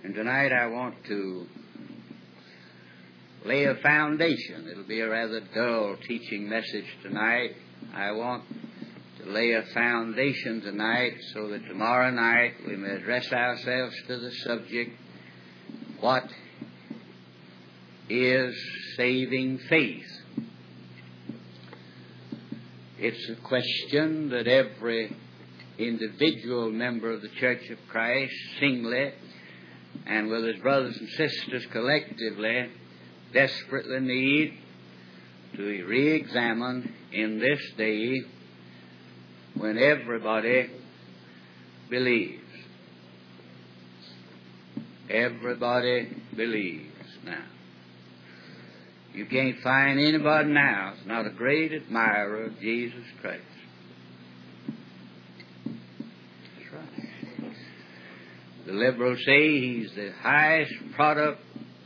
And tonight I want to lay a foundation. It'll be a rather dull teaching message tonight. I want to lay a foundation tonight so that tomorrow night we may address ourselves to the subject, what is saving faith? It's a question that every individual member of the Church of Christ, singly, and with his brothers and sisters collectively, desperately need to re-examine in this day when everybody believes. Everybody believes now. You can't find anybody now who's not a great admirer of Jesus Christ. That's right. The liberals say he's the highest product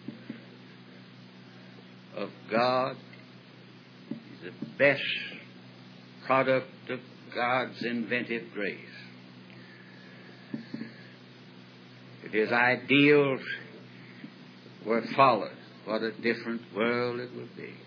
of God. He's the best product of God's inventive grace. If his ideals were followed, what a different world it would be.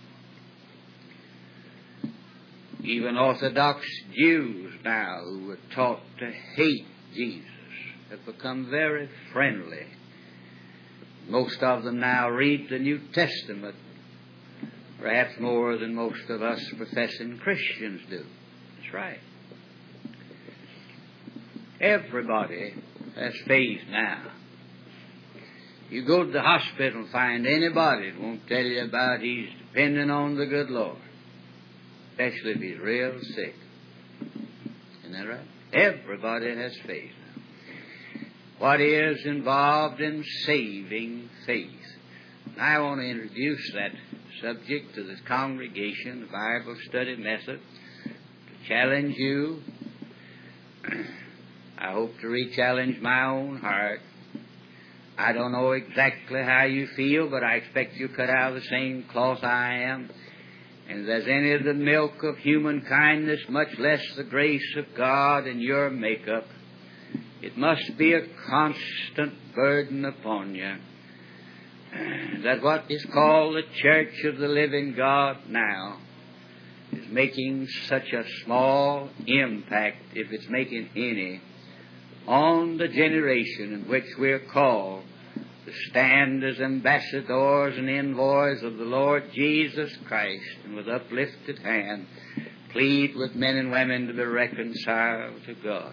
Even Orthodox Jews now who were taught to hate Jesus have become very friendly. Most of them now read the New Testament, perhaps more than most of us professing Christians do. That's right. Everybody has faith now. You go to the hospital and find anybody that won't tell you about he's depending on the good Lord, especially if he's real sick. Isn't that right? Everybody has faith. What is involved in saving faith? I want to introduce that subject to this congregation, the Bible study method, to challenge you. I hope to re-challenge my own heart. I don't know exactly how you feel, but I expect you cut out of the same cloth I am. And if there's any of the milk of human kindness, much less the grace of God in your makeup, it must be a constant burden upon you that what is called the Church of the Living God now is making such a small impact, if it's making any, on the generation in which we're called to stand as ambassadors and envoys of the Lord Jesus Christ, and with uplifted hand plead with men and women to be reconciled to God.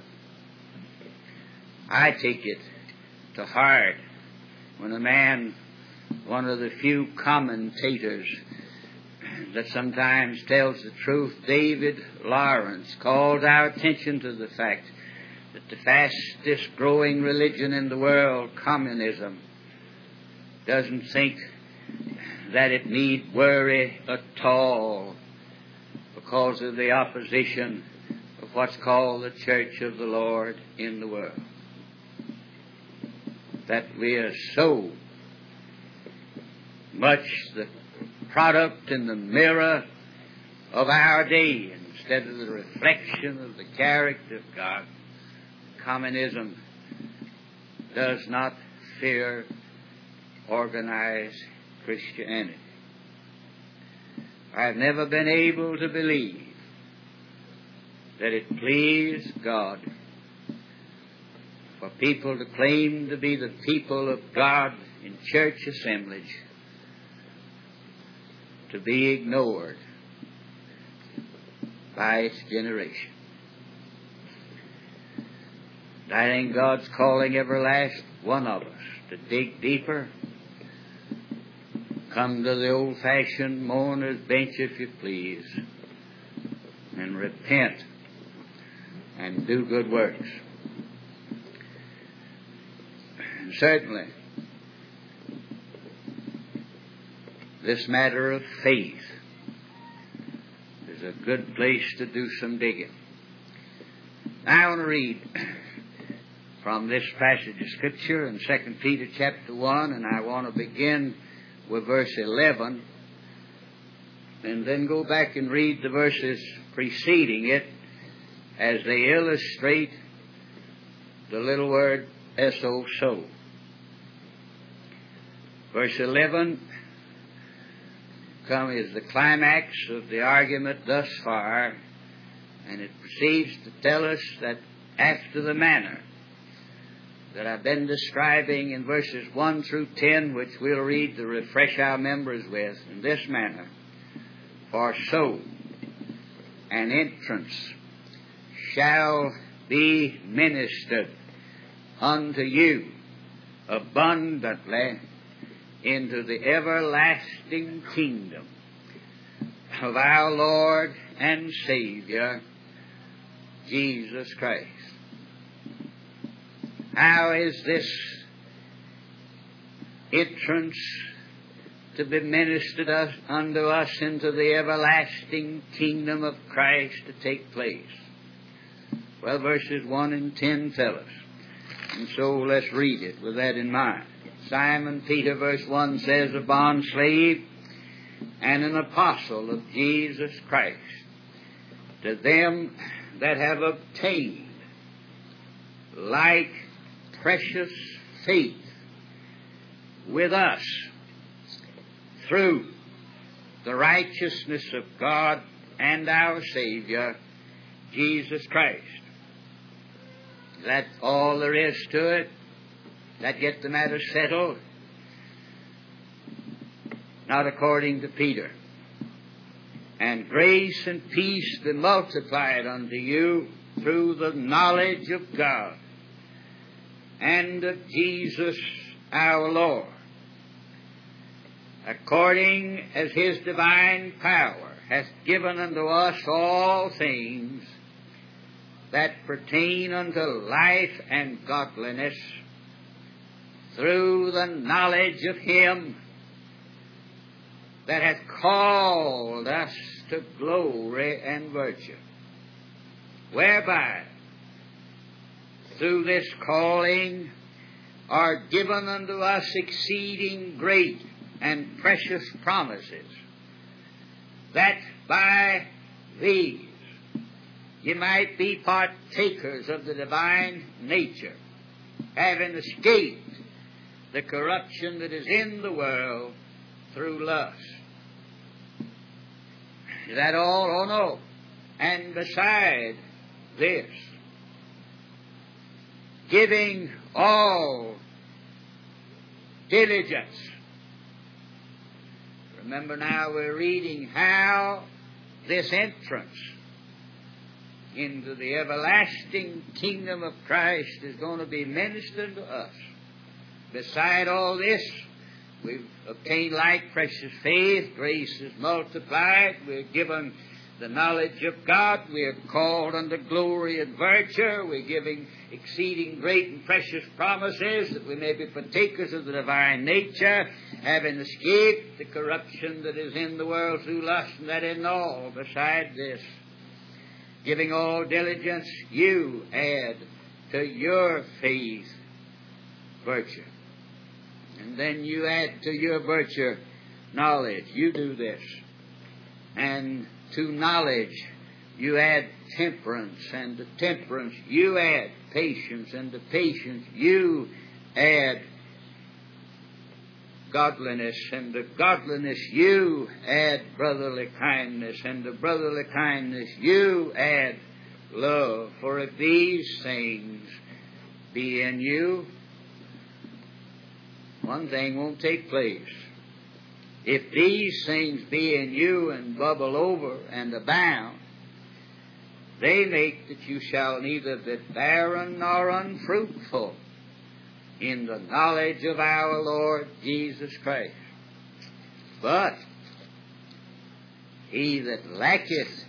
I take it to heart when a man, one of the few commentators that sometimes tells the truth, David Lawrence, calls our attention to the fact that the fastest growing religion in the world, communism, doesn't think that it need worry at all because of the opposition of what's called the Church of the Lord in the world. That we are so much the product and the mirror of our day instead of the reflection of the character of God. Communism does not fear organized Christianity. I've never been able to believe that it pleased God for people to claim to be the people of God in church assemblage to be ignored by its generation. I think God's calling every last one of us to dig deeper, come to the old-fashioned mourner's bench, if you please, and repent and do good works. And certainly, this matter of faith is a good place to do some digging. Now I want to read from this passage of Scripture in 2 Peter chapter 1, and I want to begin with verse 11, and then go back and read the verses preceding it as they illustrate the little word so. Verse 11 is the climax of the argument thus far, and it proceeds to tell us that after the manner that I've been describing in verses 1 through 10, which we'll read to refresh our members with, in this manner, for so an entrance shall be ministered unto you abundantly into the everlasting kingdom of our Lord and Savior, Jesus Christ. How is this entrance to be ministered unto us into the everlasting kingdom of Christ to take place? Well, verses 1 and 10 tell us. And so let's read it with that in mind. Simon Peter, verse 1 says, a bondslave and an apostle of Jesus Christ, to them that have obtained like precious faith with us through the righteousness of God and our Savior, Jesus Christ. Is that all there is to it? That get the matter settled? Not according to Peter. And grace and peace be multiplied unto you through the knowledge of God and of Jesus our Lord, according as His divine power hath given unto us all things that pertain unto life and godliness, through the knowledge of Him that hath called us to glory and virtue, whereby through this calling are given unto us exceeding great and precious promises, that by these ye might be partakers of the divine nature, having escaped the corruption that is in the world through lust. Is that all? Oh no. And beside this, giving all diligence. Remember now we're reading how this entrance into the everlasting kingdom of Christ is going to be ministered to us. Beside all this, we've obtained like precious faith, grace is multiplied, we're given the knowledge of God, we are called unto glory and virtue, we're giving exceeding great and precious promises that we may be partakers of the divine nature, having escaped the corruption that is in the world through lust, and that in all, beside this, giving all diligence, you add to your faith virtue. And then you add to your virtue knowledge. You do this. And to knowledge you add temperance, and to temperance you add patience, and to patience you add godliness, and to godliness you add brotherly kindness, and to brotherly kindness you add love. For if these things be in you, one thing won't take place. If these things be in you and bubble over and abound, they make that you shall neither be barren nor unfruitful in the knowledge of our Lord Jesus Christ. But he that lacketh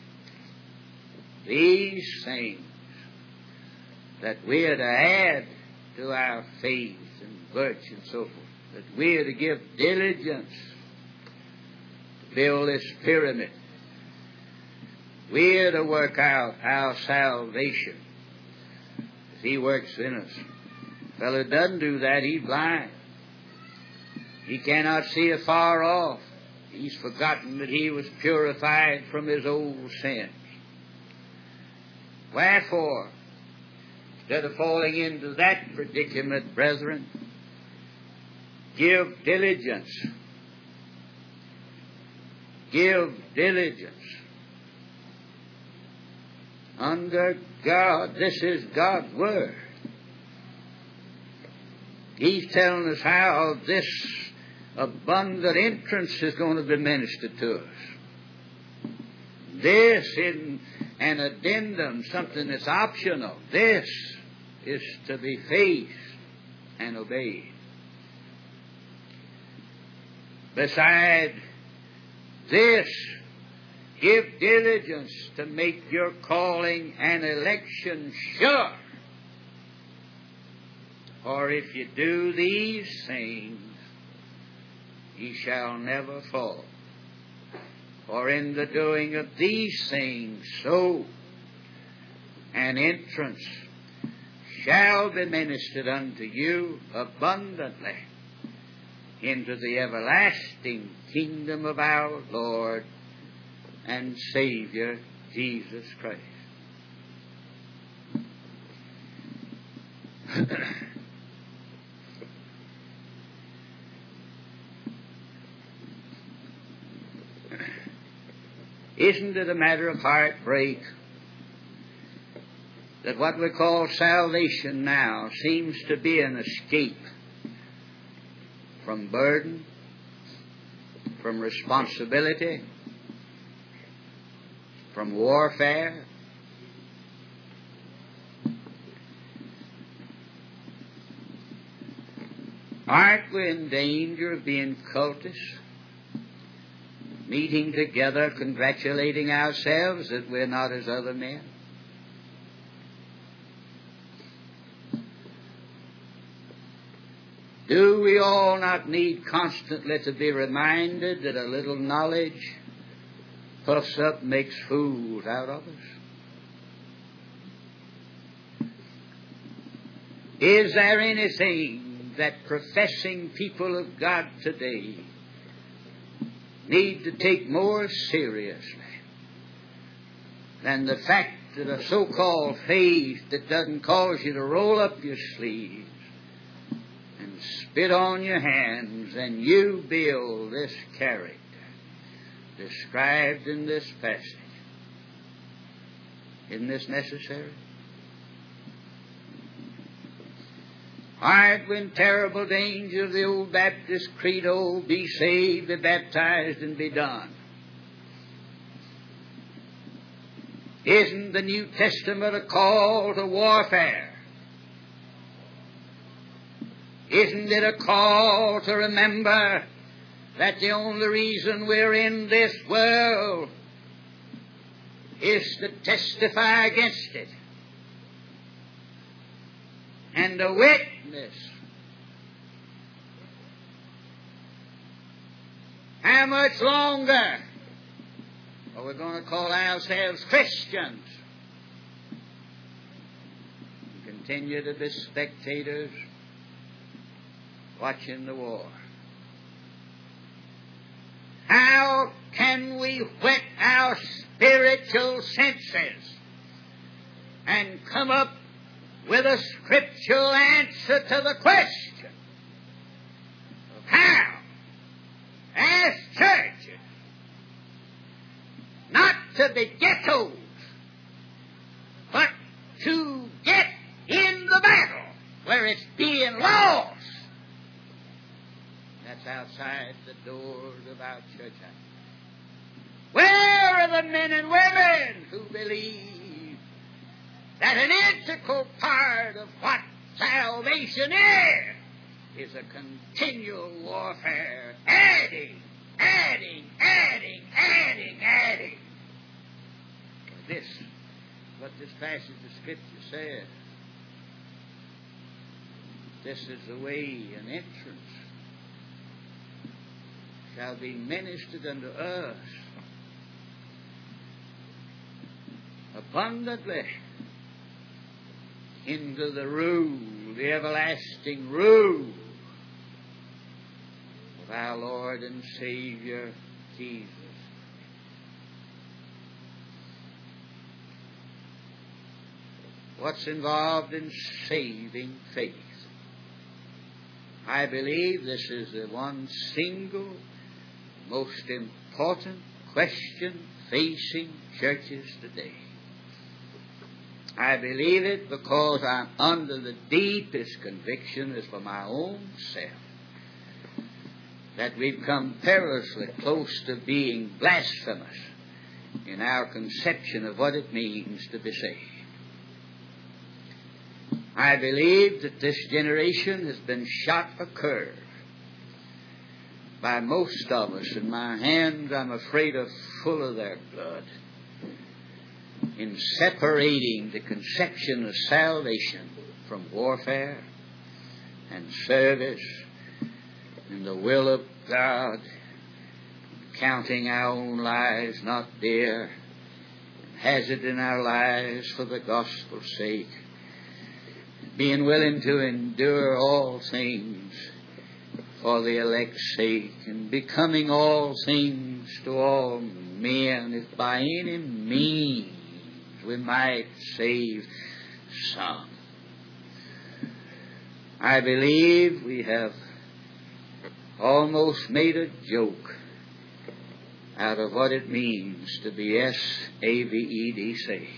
these things that we are to add to our faith and virtue and so forth, that we are to give diligence to build this pyramid. We are to work out our salvation as He works in us. The fellow doesn't do that, he's blind. He cannot see afar off. He's forgotten that he was purified from his old sins. Wherefore, instead of falling into that predicament, brethren, Give diligence. Give diligence. Under God, this is God's Word. He's telling us how this abundant entrance is going to be ministered to us. This isn't an addendum, something that's optional. This is to be faced and obeyed. Beside this, give diligence to make your calling and election sure. For if you do these things, ye shall never fall. For in the doing of these things, so an entrance shall be ministered unto you abundantly into the everlasting kingdom of our Lord and Savior, Jesus Christ. Isn't it a matter of heartbreak that what we call salvation now seems to be an escape from burden, from responsibility, from warfare? Aren't we in danger of being cultists? Meeting together, congratulating ourselves that we're not as other men? Do we all not need constantly to be reminded that a little knowledge puffs up, makes fools out of us? Is there anything that professing people of God today need to take more seriously than the fact that a so-called faith that doesn't cause you to roll up your sleeves and spit on your hands and you build this character described in this passage? Isn't this necessary? Aren't we in terrible danger of the old Baptist credo, be saved, be baptized, and be done? Isn't the New Testament a call to warfare? Isn't it a call to remember that the only reason we're in this world is to testify against it and to witness? How much longer are we going to call ourselves Christians and continue to be spectators watching the war? How can we whet our spiritual senses and come up with a scriptural answer to the question of how, as churches, not to be ghettos, but to get in the battle where it's being lost? That's outside the doors of our church house. Where are the men and women who believe that an integral part of what salvation is a continual warfare, adding. This, what this passage of Scripture says, this is the way an entrance shall be ministered unto us abundantly into the rule, the everlasting rule of our Lord and Savior, Jesus. What's involved in saving faith? I believe this is the one single most important question facing churches today. I believe it because I'm under the deepest conviction as for my own self that we've come perilously close to being blasphemous in our conception of what it means to be saved. I believe that this generation has been shot a curve by most of us, and my hands, I'm afraid, are full of their blood in separating the conception of salvation from warfare and service and the will of God, counting our own lives not dear, hazarding our lives for the gospel's sake, being willing to endure all things for the elect's sake, and becoming all things to all men, if by any means we might save some. I believe we have almost made a joke out of what it means to be S-A-V-E-D, saved.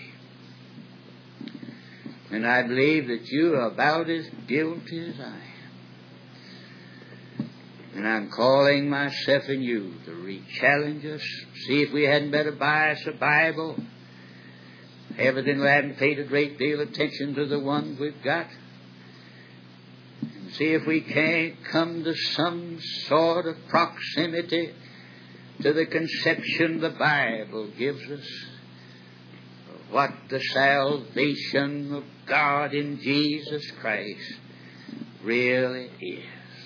And I believe that you are about as guilty as I am. And I'm calling myself and you to re-challenge us, see if we hadn't better buy us a Bible. Evidently I haven't paid a great deal of attention to the ones we've got. And see if we can't come to some sort of proximity to the conception the Bible gives us of what the salvation of God in Jesus Christ really is.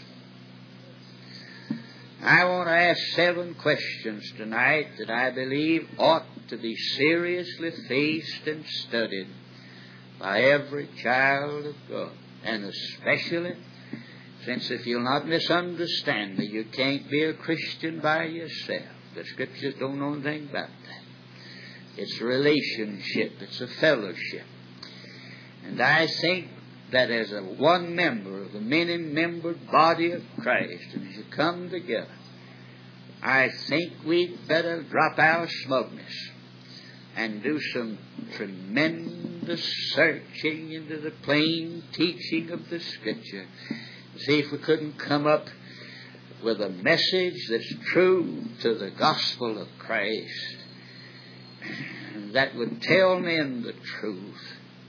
I want to ask 7 questions tonight that I believe ought to be seriously faced and studied by every child of God. And especially, since if you'll not misunderstand me, you can't be a Christian by yourself. The Scriptures don't know anything about that. It's a relationship. It's a fellowship. And I think that as a one member of the many-membered body of Christ, and as you come together, I think we'd better drop our smugness and do some tremendous searching into the plain teaching of the Scripture. See if we couldn't come up with a message that's true to the gospel of Christ, that would tell men the truth,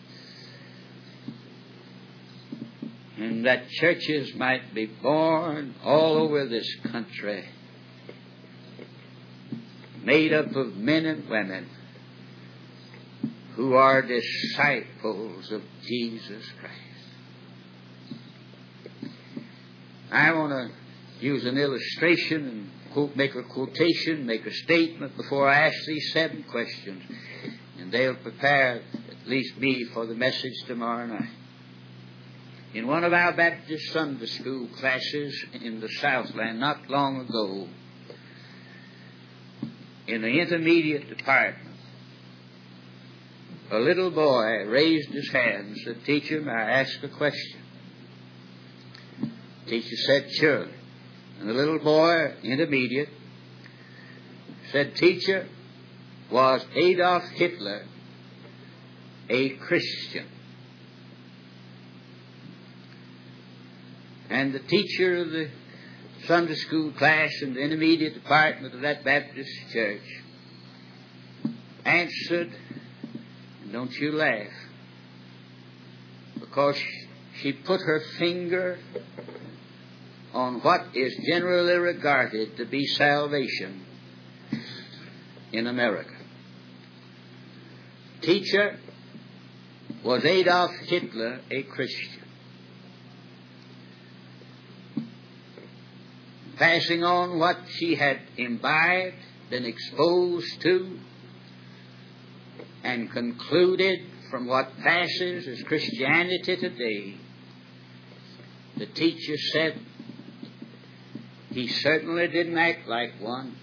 and that churches might be born all over this country, made up of men and women who are disciples of Jesus Christ. I want to use an illustration and make a quotation, make a statement before I ask these 7 questions, and they'll prepare at least me for the message tomorrow night. In one of our Baptist Sunday school classes in the Southland not long ago, in the intermediate department, a little boy raised his hand and said, "Teacher, may I ask a question?" The teacher said, "Sure." And the little boy, intermediate, said, "Teacher, was Adolf Hitler a Christian?" And the teacher of the Sunday school class in the intermediate department of that Baptist church answered, and don't you laugh, because she put her finger on what is generally regarded to be salvation in America. Teacher, was Adolf Hitler a Christian? Passing on what she had imbibed, been exposed to, and concluded from what passes as Christianity today, the teacher said, he certainly didn't act like one.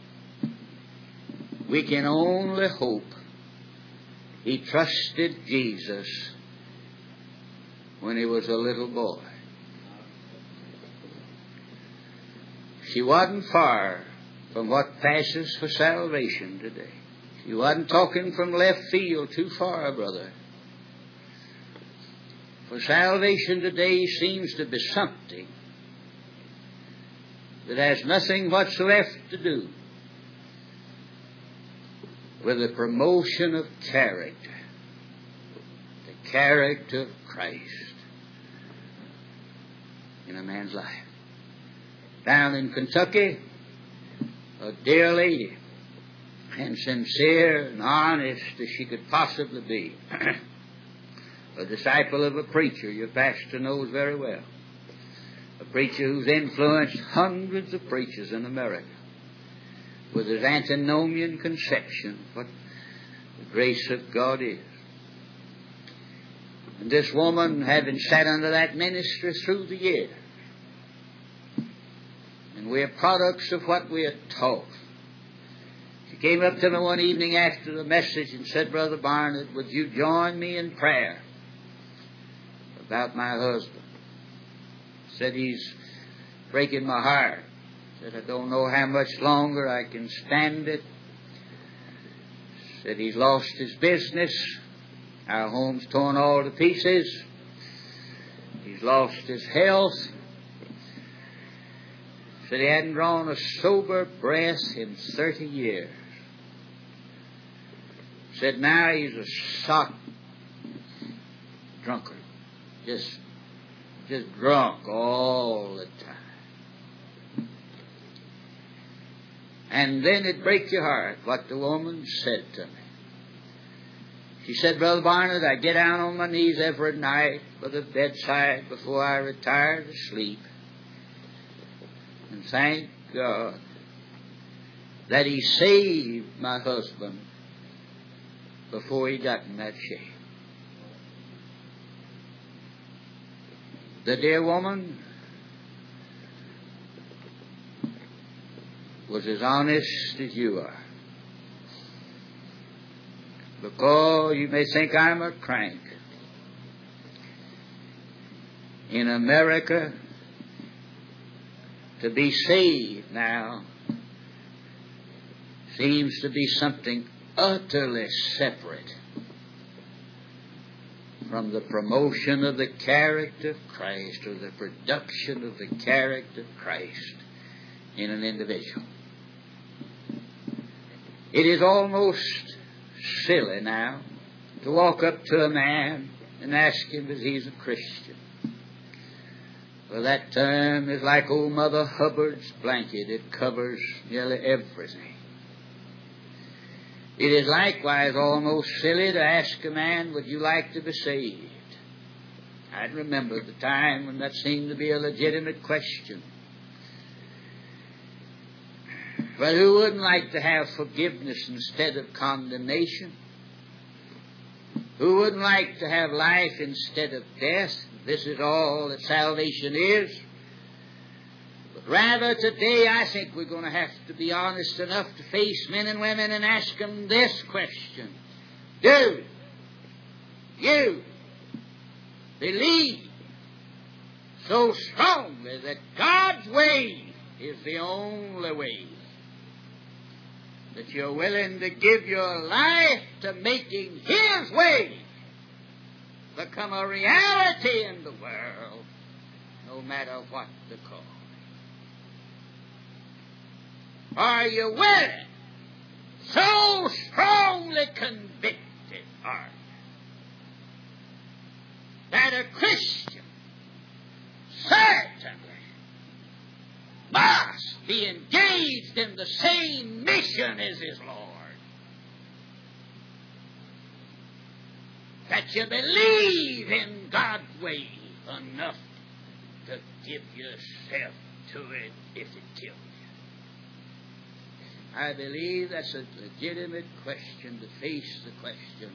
We can only hope he trusted Jesus when he was a little boy. She wasn't far from what passes for salvation today. She wasn't talking from left field too far, brother. For salvation today seems to be something that has nothing whatsoever to do with the promotion of character, the character of Christ in a man's life. Down in Kentucky, a dear lady, and sincere and honest as she could possibly be, a disciple of a preacher your pastor knows very well, a preacher who's influenced hundreds of preachers in America with his antinomian conception of what the grace of God is. And this woman, having sat under that ministry through the years, and we are products of what we are taught. She came up to me one evening after the message and said, Brother Barnett, would you join me in prayer about my husband? Said, he's breaking my heart. Said, I don't know how much longer I can stand it. Said, he's lost his business. Our home's torn all to pieces. He's lost his health. Said he hadn't drawn a sober breath in 30 years. Said now he's a sot drunkard. Just drunk all the time. And then it breaks your heart what the woman said to me. She said, Brother Barnett, I get down on my knees every night by the bedside before I retire to sleep. And thank God that He saved my husband before he got in that shape. The dear woman was as honest as you are. Because you may think I'm a crank. In America, to be saved now seems to be something utterly separate from the promotion of the character of Christ or the production of the character of Christ in an individual. It is almost silly now to walk up to a man and ask him if he's a Christian. Well, that term is like old Mother Hubbard's blanket. It covers nearly everything. It is likewise almost silly to ask a man, would you like to be saved? I'd remember the time when that seemed to be a legitimate question. But who wouldn't like to have forgiveness instead of condemnation? Who wouldn't like to have life instead of death? This is all that salvation is. But rather today I think we're going to have to be honest enough to face men and women and ask them this question. Do you believe so strongly that God's way is the only way, that you're willing to give your life to making His way become a reality in the world, no matter what the cost? Are you willing, so strongly convicted, are you, that a Christian certainly must be engaged in the same mission as his Lord? That you believe in God's way enough to give yourself to it if it kills you? I believe that's a legitimate question to face the question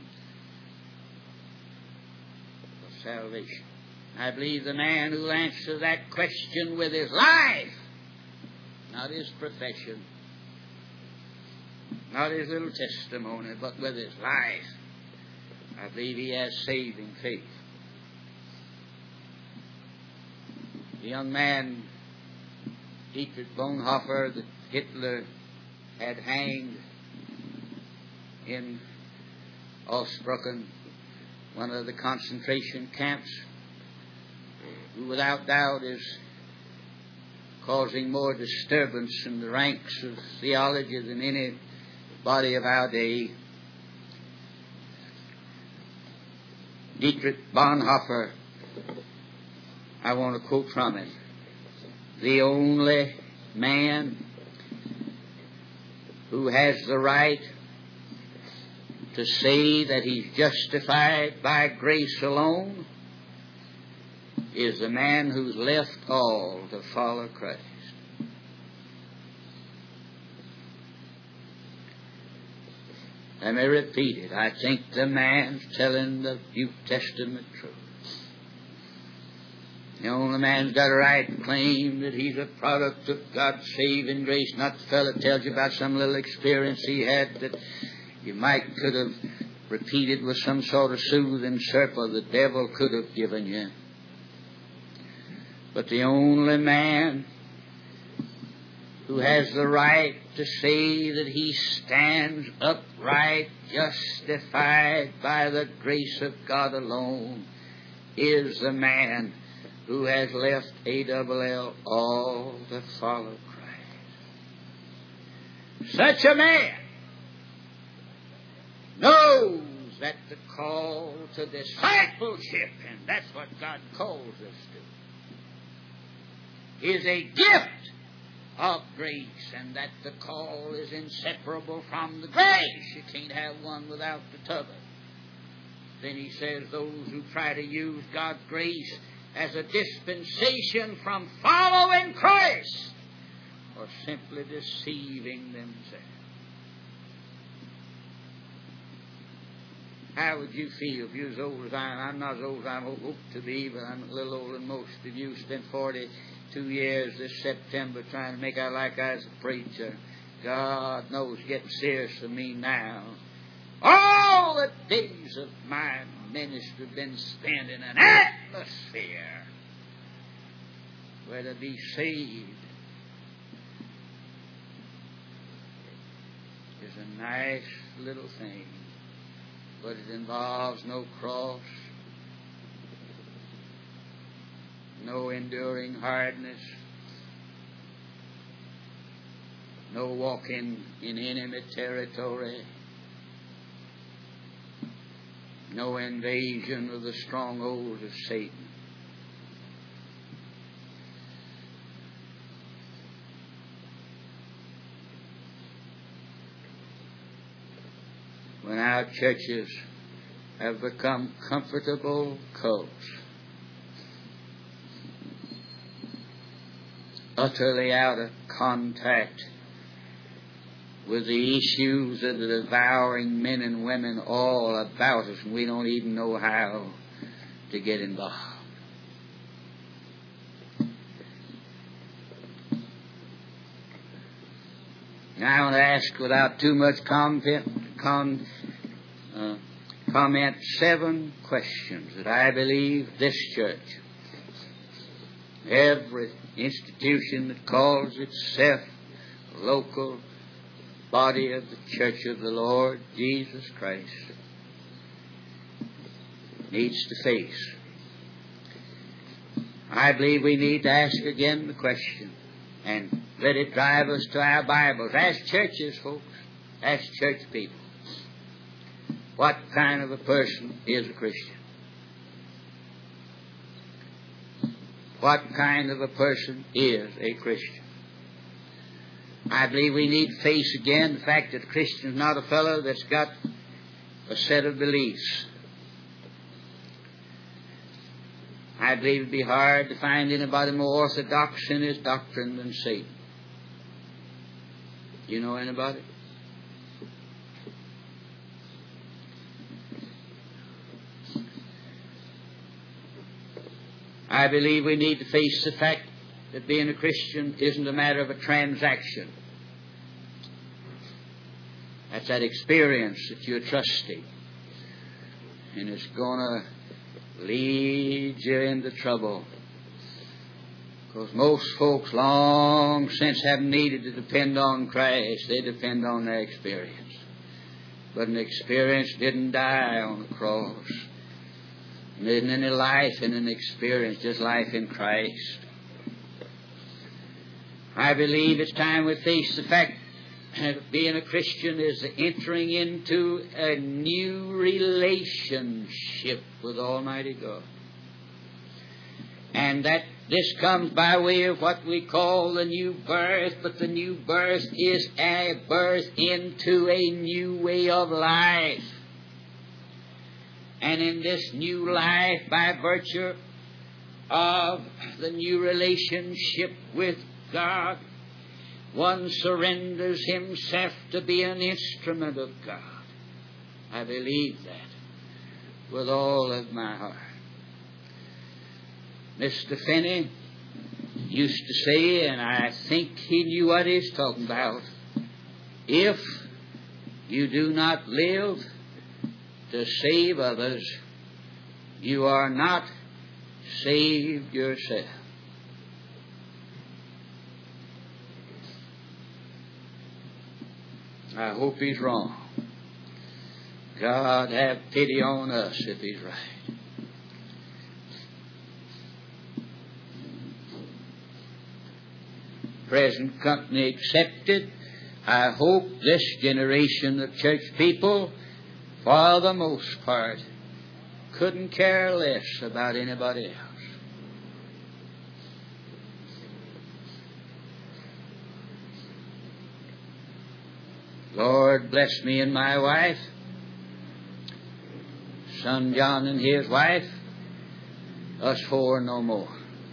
of salvation. I believe the man who answers that question with his life, not his profession, not his little testimony, but with his life, I believe he has saving faith. The young man Dietrich Bonhoeffer that Hitler had hanged in Auschwitz, one of the concentration camps, who without doubt is causing more disturbance in the ranks of theology than any body of our day. Dietrich Bonhoeffer, I want to quote from him: "The only man who has the right to say that he's justified by grace alone is the man who's left all to follow Christ." Let me repeat it. I think the man's telling the New Testament truth. The only man's got a right to claim that he's a product of God's saving grace, not the fellow that tells you about some little experience he had that you could have repeated with some sort of soothing syrup or the devil could have given you. But the only man who has the right to say that he stands upright, justified by the grace of God alone, is the man who has left ALL all to follow Christ. Such a man knows that the call to discipleship, and that's what God calls us to, is a gift of grace, and that the call is inseparable from the grace. You can't have one without the t'other. Then he says those who try to use God's grace as a dispensation from following Christ are simply deceiving themselves. How would you feel if you was as old as I am? I'm not as old as I hope to be, but I'm a little older than most of you. Spent 42 years this September trying to make out like I was a preacher. God knows, getting serious for me now. All the days of my ministry have been spent in an atmosphere where to be saved is a nice little thing, but it involves no cross, no enduring hardness, no walking in enemy territory, no invasion of the strongholds of Satan. When our churches have become comfortable cults, utterly out of contact with the issues that are devouring men and women all about us, and we don't even know how to get involved. Now I want to ask, without too much comment, 7 questions that I believe this church, every institution that calls itself a local body of the Church of the Lord Jesus Christ, needs to face. I believe we need to ask again the question, and let it drive us to our Bibles. As churches, folks, as church people, what kind of a person is a Christian? What kind of a person is a Christian? I believe we need to face again the fact that a Christian is not a fellow that's got a set of beliefs. I believe it would be hard to find anybody more orthodox in his doctrine than Satan. You know anybody? I believe we need to face the fact that being a Christian isn't a matter of a transaction. That's that experience that you're trusting. And it's going to lead you into trouble. Because most folks long since haven't needed to depend on Christ. They depend on their experience. But an experience didn't die on the cross. There isn't any life in an experience, just life in Christ. I believe it's time we face the fact that being a Christian is entering into a new relationship with Almighty God. And that this comes by way of what we call the new birth, but the new birth is a birth into a new way of life. And in this new life, by virtue of the new relationship with God, one surrenders himself to be an instrument of God. I believe that with all of my heart. Mr. Finney used to say, and I think he knew what he's talking about, if you do not live to save others, you are not saved yourself. I hope he's wrong. God have pity on us if he's right. Present company accepted, I hope this generation of church people, for the most part, couldn't care less about anybody else. Lord bless me and my wife, son John and his wife, us four no more.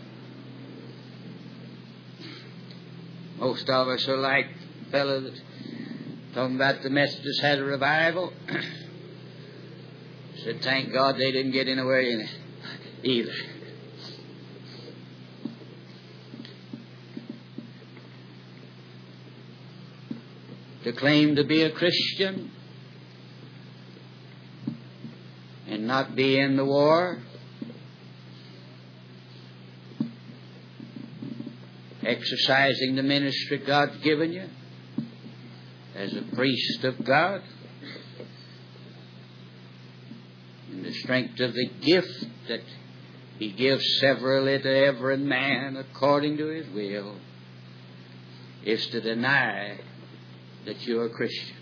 Most of us are like the fellow that's talking about the Methodists had a revival. Said, thank God they didn't get anywhere in it either. To claim to be a Christian and not be in the war, exercising the ministry God's given you as a priest of God, in the strength of the gift that He gives severally to every man according to His will, is to deny that you're a Christian.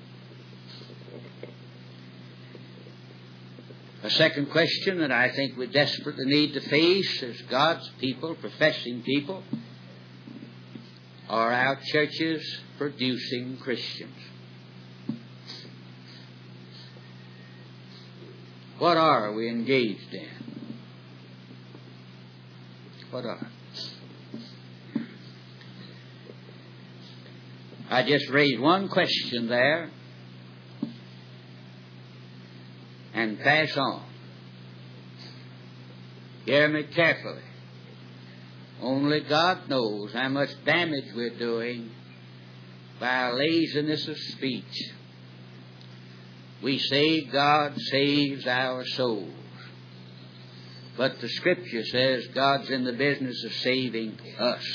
A second question that I think we desperately need to face as God's people, professing people, are our churches producing Christians? What are we engaged in? What are? I just raised one question there and pass on. Hear me carefully. Only God knows how much damage we're doing by our laziness of speech. We say God saves our souls. But the Scripture says God's in the business of saving us.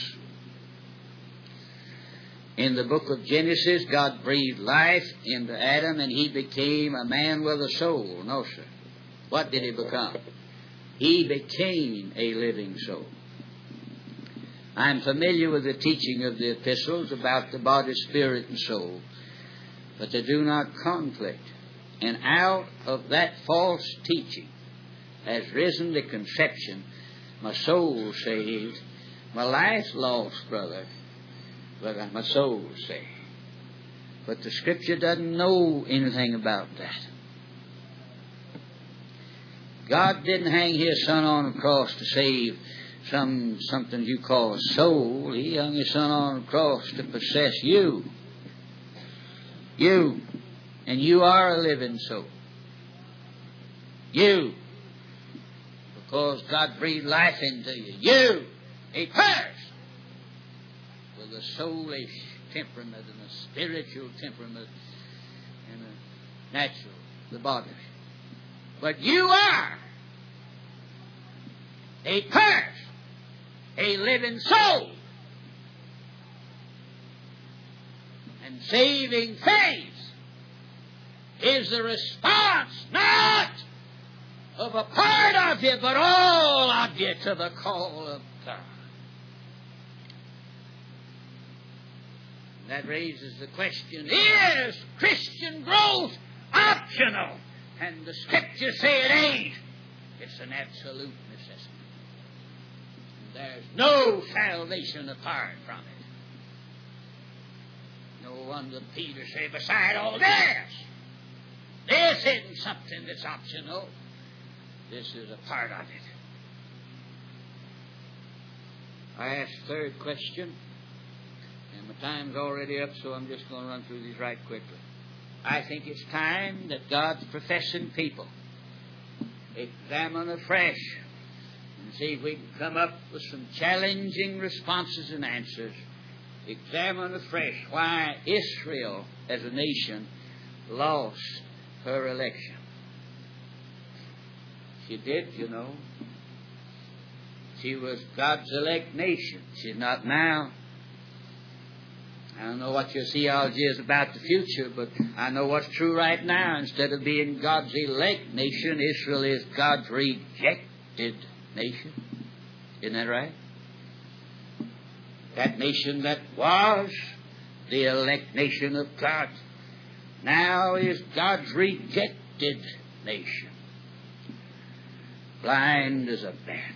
In the book of Genesis, God breathed life into Adam and he became a man with a soul. No, sir. What did he become? He became a living soul. I'm familiar with the teaching of the epistles about the body, spirit, and soul, but they do not conflict. And out of that false teaching has risen the conception, my soul saved, my life lost, brother, but my soul saved. But the Scripture doesn't know anything about that. God didn't hang His Son on a cross to save something you call a soul. He hung His Son on a cross to possess you. You. And you are a living soul. You. Because God breathed life into you. You. A person with a soulish temperament and a spiritual temperament and a natural, the body. But you are a person, a living soul. And saving faith is the response not of a part of you, but all of you to the call of God. And that raises the question, is Christian growth optional? And the Scriptures say it ain't. It's an absolute necessity. And there's no salvation apart from it. No wonder Peter said, beside all this isn't something that's optional. This is a part of it. I asked the third question, and my time's already up, so I'm just going to run through these right quickly. I think it's time that God's professing people examine afresh and see if we can come up with some challenging responses and answers. Examine afresh why Israel as a nation lost her election. She did, you know. She was God's elect nation. She's not now. I don't know what your theology is about the future, but I know what's true right now. Instead of being God's elect nation, Israel is God's rejected nation. Isn't that right? That nation that was the elect nation of God now is God's rejected nation. Blind as a bat.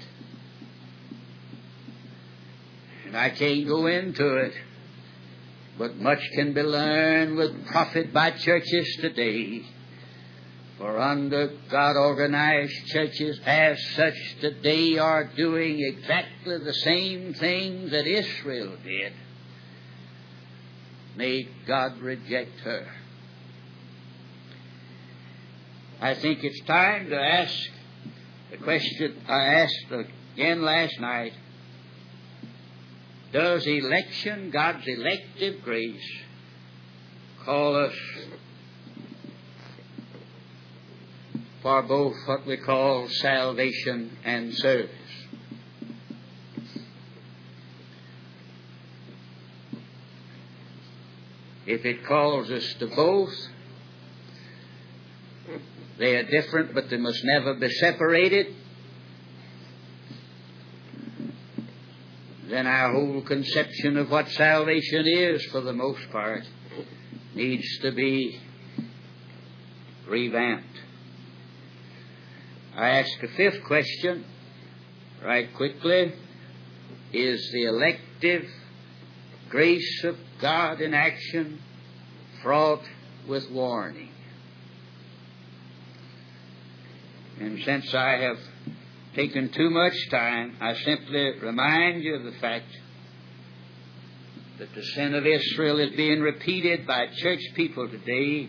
And I can't go into it, but much can be learned with profit by churches today. For under God organized churches as such today are doing exactly the same things that Israel did. Made God reject her. I think it's time to ask the question I asked again last night. Does election, God's elective grace, call us for both what we call salvation and service? If it calls us to both, they are different, but they must never be separated. Then our whole conception of what salvation is, for the most part, needs to be revamped. I ask a fifth question, right quickly. Is the elective grace of God in action fraught with warning? And since I have taken too much time, I simply remind you of the fact that the sin of Israel is being repeated by church people today,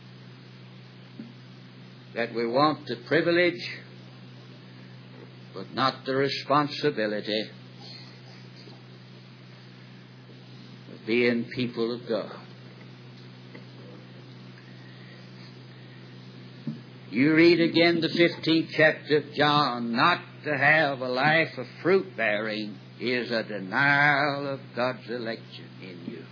that we want the privilege but not the responsibility of being people of God. You read again the 15th chapter of John. Not to have a life of fruit bearing is a denial of God's election in you.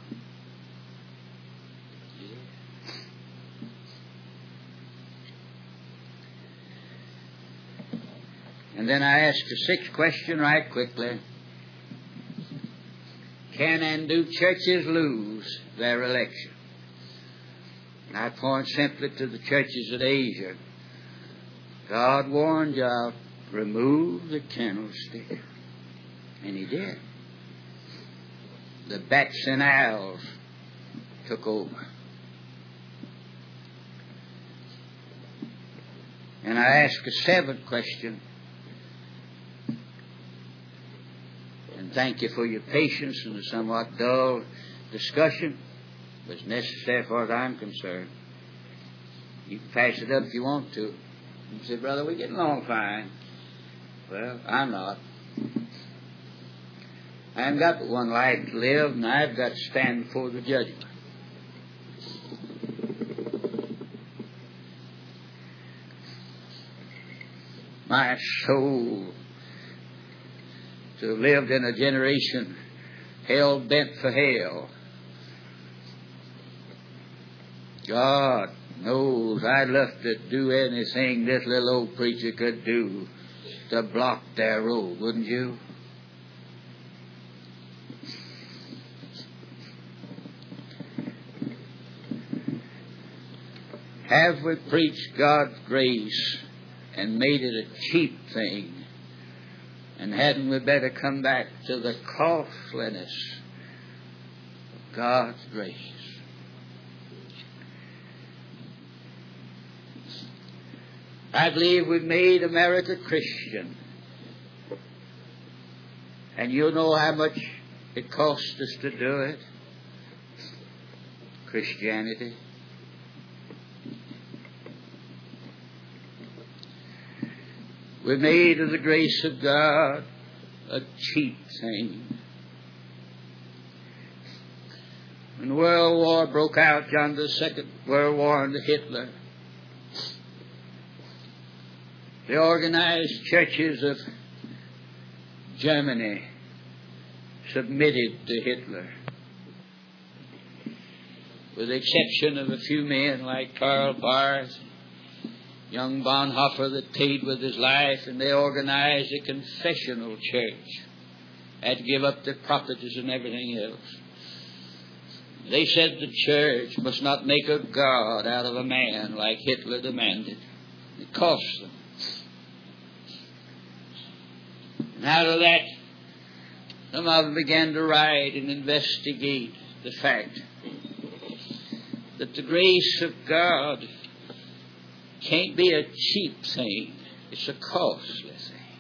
And then I ask the sixth question right quickly. Can and do churches lose their election? And I point simply to the churches of Asia. God warned you, I'll remove the candlestick. And He did. The bats and owls took over. And I ask a seventh question. And thank you for your patience in the somewhat dull discussion. It was necessary as far as I'm concerned. You can pass it up if you want to. You say, brother, we're getting along fine. Well, I'm not. I haven't got but one life to live, and I've got to stand before the judgment. My soul to have lived in a generation hell bent for hell. God knows I'd love to do anything this little old preacher could do to block their road, wouldn't you? Have we preached God's grace and made it a cheap thing? And hadn't we better come back to the costliness of God's grace? I believe we've made America Christian. And you know how much it costs us to do it? Christianity. We made of the grace of God a cheap thing. When World War broke out, John, the Second World War under Hitler, the organized churches of Germany submitted to Hitler, with the exception of a few men like Karl Barth, young Bonhoeffer that paid with his life, and they organized a confessional church. Had to give up their properties and everything else. They said the church must not make a god out of a man like Hitler demanded. It cost them. And out of that, some of them began to write and investigate the fact that the grace of God can't be a cheap thing. It's a costly thing.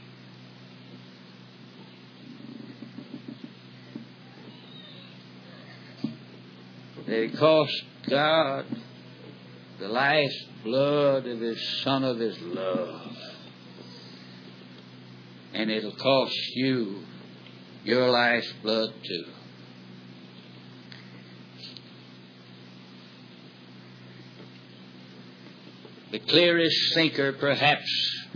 That it cost God the life's blood of His Son of His love. And it'll cost you your life's blood too. The clearest thinker, perhaps,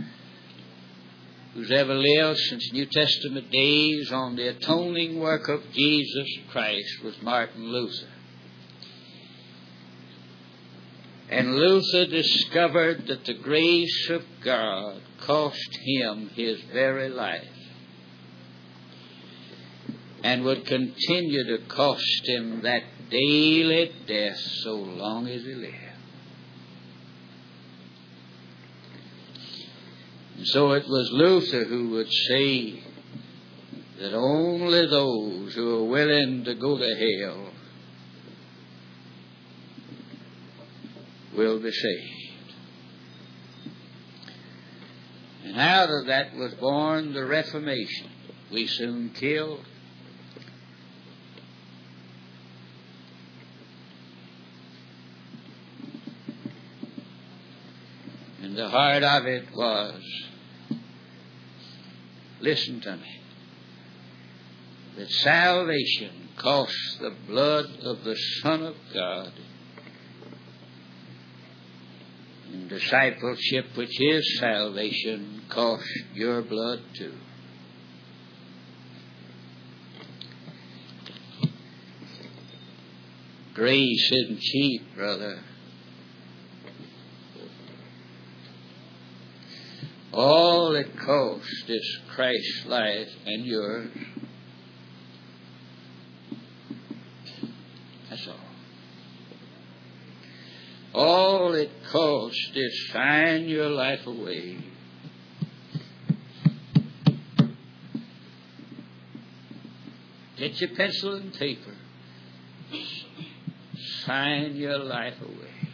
who's ever lived since New Testament days on the atoning work of Jesus Christ was Martin Luther. And Luther discovered that the grace of God cost him his very life and would continue to cost him that daily death so long as he lived. And so it was Luther who would say that only those who are willing to go to hell will be saved. And out of that was born the Reformation. We soon killed. And the heart of it was, listen to me, that salvation costs the blood of the Son of God, and discipleship, which is salvation, costs your blood too. Grace isn't cheap, brother. All it costs is Christ's life and yours. That's all. All it costs is sign your life away. Get your pencil and paper. Sign your life away.